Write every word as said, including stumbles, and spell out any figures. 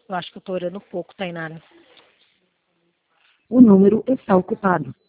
Eu acho que eu tô orando pouco, Tainara. O número está ocupado.